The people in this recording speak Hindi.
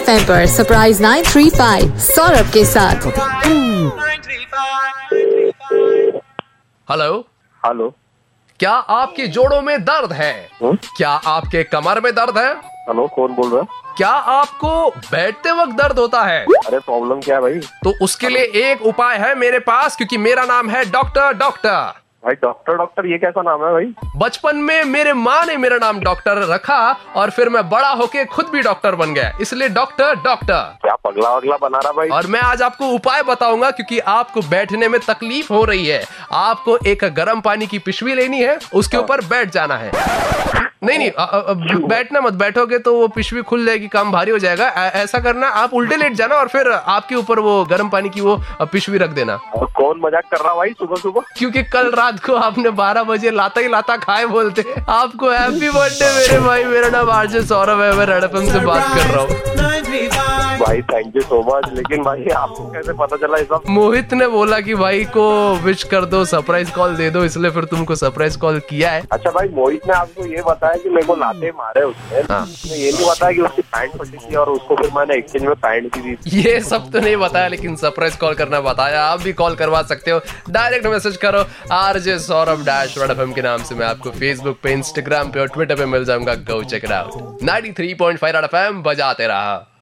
FM पर सरप्राइज 935 सौरभ के साथ। Hello hello. क्या आपके जोड़ों में दर्द है? क्या आपके कमर में दर्द है? हेलो, कौन बोल रहा है? क्या आपको बैठते वक्त दर्द होता है? अरे प्रॉब्लम क्या है भाई? तो उसके लिए एक उपाय है मेरे पास, क्योंकि मेरा नाम है डॉक्टर। भाई डॉक्टर ये कैसा नाम है भाई? बचपन में मेरे माँ ने मेरा नाम डॉक्टर रखा और फिर मैं बड़ा होके खुद भी डॉक्टर बन गया, इसलिए डॉक्टर। क्या पगला वगला बना रहा भाई? और मैं आज आपको उपाय बताऊंगा, क्योंकि आपको बैठने में तकलीफ हो रही है। आपको एक गर्म पानी की पिशवी लेनी है, उसके ऊपर बैठ जाना है। नहीं, बैठना मत, बैठोगे तो वो पिशवी खुल जाएगी, काम भारी हो जाएगा। ऐसा करना, आप उल्टे लेट जाना और फिर आपके ऊपर वो गर्म पानी की वो पिशवी रख देना। और कौन मजाक कर रहा भाई सुबह सुबह? क्योंकि कल रात को आपने 12 बजे लाता ही लाता खाए बोलते। आपको हैप्पी बर्थडे मेरे भाई। मेरा नाम आरजे सौरभ है, मैं रेड एफएम से बात कर रहा हूँ। भाई थैंक यू सो मच। लेकिन भाई आपको कैसे पता चला ये सब? मोहित ने बोला कि भाई को विश कर दो, सरप्राइज कॉल दे दो, इसलिए फिर तुमको सरप्राइज कॉल किया है। अच्छा भाई, मोहित ने आपको ये बताया कि मेरे को लाते मारे उसने? हाँ। ये नहीं बताया कि उसकी पैंट फटी थी और उसको फिर मैंने एक्सचेंज में पैंट दी थी? ये सब तो नहीं बताया, लेकिन सरप्राइज कॉल करना बताया। आप भी कॉल करवा सकते हो, डायरेक्ट मैसेज करो RJ Saurabh dash red FM के नाम से। मैं आपको फेसबुक पे, इंस्टाग्राम पे और ट्विटर पे मिल जाऊंगा। Go check it out. 93.5 red FM बजाते रहा।